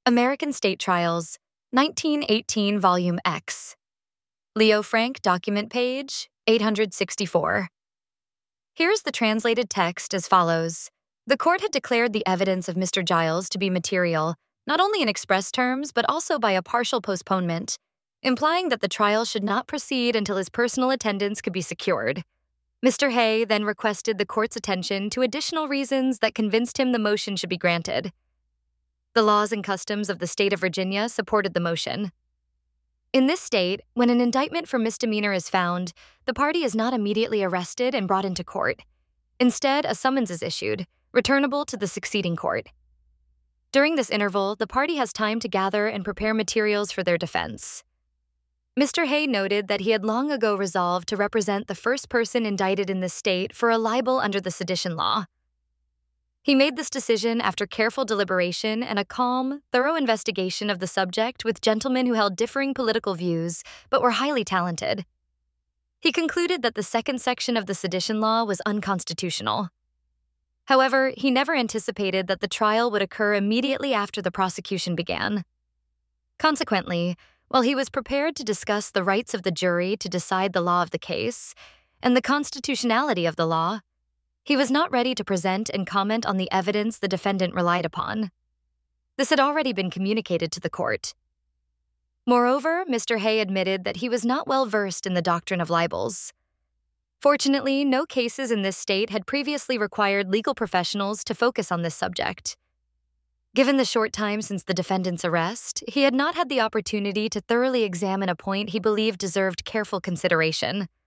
American State Trials, 1918 Volume X. Leo Frank Document Page, 864. Here's the translated text as follows. The court had declared the evidence of Mr. Giles to be material, not only in express terms, but also by a partial postponement, implying that the trial should not proceed until his personal attendance could be secured. Mr. Hay then requested the court's attention to additional reasons that convinced him the motion should be granted. The laws and customs of the state of Virginia supported the motion. In this state, when an indictment for misdemeanor is found, the party is not immediately arrested and brought into court. Instead, a summons is issued, returnable to the succeeding court. During this interval, the party has time to gather and prepare materials for their defense. Mr. Hay noted that he had long ago resolved to represent the first person indicted in this state for a libel under the sedition law. He made this decision after careful deliberation and a calm, thorough investigation of the subject with gentlemen who held differing political views but were highly talented. He concluded that the second section of the sedition law was unconstitutional. However, he never anticipated that the trial would occur immediately after the prosecution began. Consequently, while he was prepared to discuss the rights of the jury to decide the law of the case and the constitutionality of the law, he was not ready to present and comment on the evidence the defendant relied upon. This had already been communicated to the court. Moreover, Mr. Hay admitted that he was not well versed in the doctrine of libels. Fortunately, no cases in this state had previously required legal professionals to focus on this subject. Given the short time since the defendant's arrest, he had not had the opportunity to thoroughly examine a point he believed deserved careful consideration.